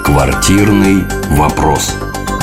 Квартирный вопрос.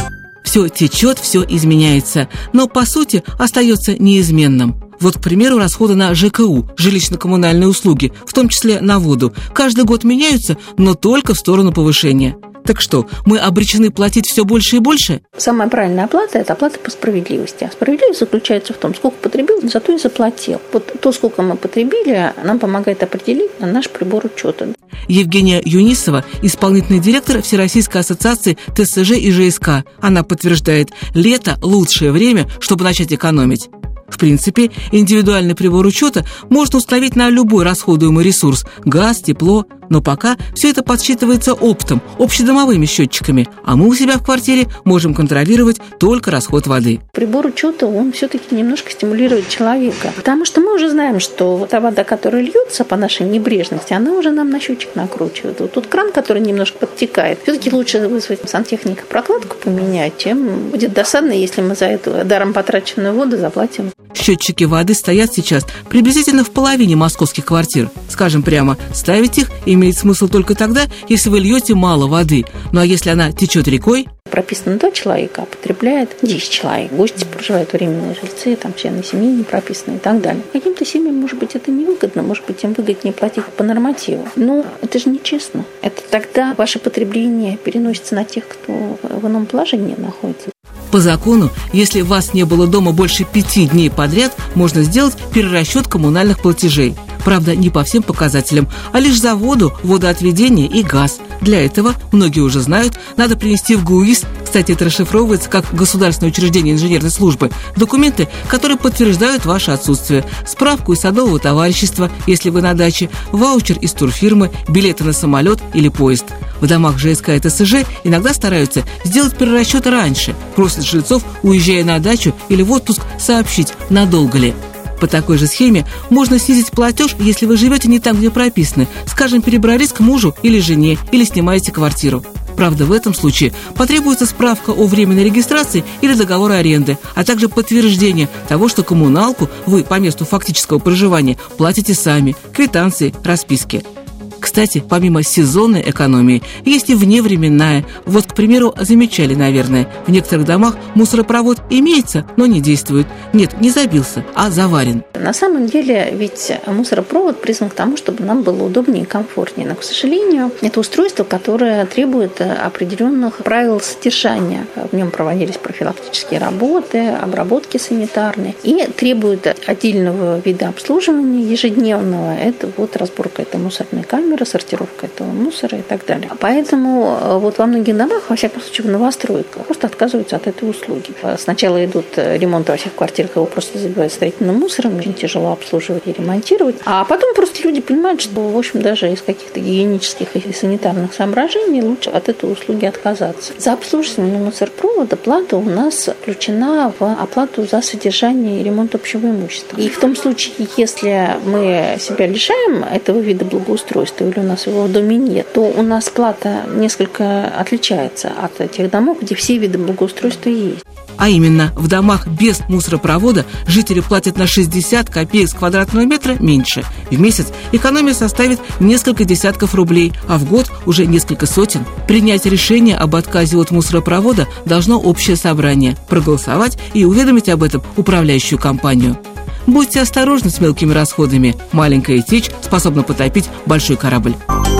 Все течет, все изменяется, но по сути остается неизменным. Вот, к примеру, расходы на ЖКУ, жилищно-коммунальные услуги, в том числе на воду, каждый год меняются, но только в сторону повышения. Так что, мы обречены платить все больше и больше? Самая правильная оплата – это оплата по справедливости. А справедливость заключается в том, сколько потребил, зато и заплатил. Вот то, сколько мы потребили, нам помогает определить наш прибор учета. Евгения Юнисова, исполнительный директор Всероссийской ассоциации ТСЖ и ЖСК. Она подтверждает, лето – лучшее время, чтобы начать экономить. В принципе, индивидуальный прибор учета можно установить на любой расходуемый ресурс – газ, тепло. Но пока все это подсчитывается оптом, общедомовыми счетчиками, а мы у себя в квартире можем контролировать только расход воды. Прибор учета, он все-таки немножко стимулирует человека, потому что мы уже знаем, что та вода, которая льется по нашей небрежности, она уже нам на счетчик накручивает. Вот тут кран, который немножко подтекает, все-таки лучше вызвать сантехника прокладку поменять, чем будет досадно, если мы за эту даром потраченную воду заплатим. Счетчики воды стоят сейчас приблизительно в половине московских квартир. Скажем прямо, ставить их имеет смысл только тогда, если вы льете мало воды. Ну а если она течет рекой? Прописано 2 человека, а потребляет 10 человек. Гости проживают, временные жильцы, там члены семьи не прописаны и так далее. Каким-то семьям, может быть, это невыгодно, может быть, им выгоднее платить по нормативу. Но это же нечестно. Это тогда ваше потребление переносится на тех, кто в ином положении находится. По закону, если вас не было дома больше 5 дней подряд, можно сделать перерасчет коммунальных платежей. Правда, не по всем показателям, а лишь за воду, водоотведение и газ. Для этого, многие уже знают, надо принести в ГУИС, кстати, это расшифровывается как Государственное учреждение инженерной службы, документы, которые подтверждают ваше отсутствие, справку из садового товарищества, если вы на даче, ваучер из турфирмы, билеты на самолет или поезд. В домах ЖСК и ТСЖ иногда стараются сделать перерасчет раньше, просят жильцов, уезжая на дачу или в отпуск, сообщить, надолго ли. По такой же схеме можно снизить платеж, если вы живете не там, где прописаны, скажем, перебрались к мужу или жене, или снимаете квартиру. Правда, в этом случае потребуется справка о временной регистрации или договор аренды, а также подтверждение того, что коммуналку вы по месту фактического проживания платите сами, квитанции, расписки. Кстати, помимо сезонной экономии, есть и вневременная. Вот, к примеру, замечали, наверное, в некоторых домах мусоропровод имеется, но не действует. Нет, не забился, а заварен. На самом деле, ведь мусоропровод призван к тому, чтобы нам было удобнее и комфортнее. Но, к сожалению, это устройство, которое требует определенных правил содержания. В нем проводились профилактические работы, обработки санитарные и требует отдельного вида обслуживания ежедневного. Это вот разборка этой мусорной камеры, сортировка этого мусора и так далее. Поэтому вот во многих домах, во всяком случае в новостройках, просто отказываются от этой услуги. Сначала идут ремонты во всех квартирах, его просто забивают строительным мусором, очень тяжело обслуживать и ремонтировать. А потом просто люди понимают, что, в общем, даже из каких-то гигиенических и санитарных соображений лучше от этой услуги отказаться. За обслуживание мусоропровода плата у нас включена в оплату за содержание и ремонт общего имущества. И в том случае, если мы себя лишаем этого вида благоустройства, или у нас его в доме нет, то у нас плата несколько отличается от тех домов, где все виды благоустройства есть. А именно, в домах без мусоропровода жители платят на 60 копеек с квадратного метра меньше. В месяц экономия составит несколько десятков рублей, а в год уже несколько сотен. Принять решение об отказе от мусоропровода должно общее собрание, проголосовать и уведомить об этом управляющую компанию. Будьте осторожны с мелкими расходами. Маленькая течь способна потопить большой корабль.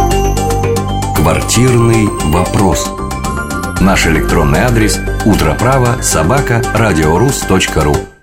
Квартирный вопрос. Наш электронный адрес – утроправа@радиорус.ру.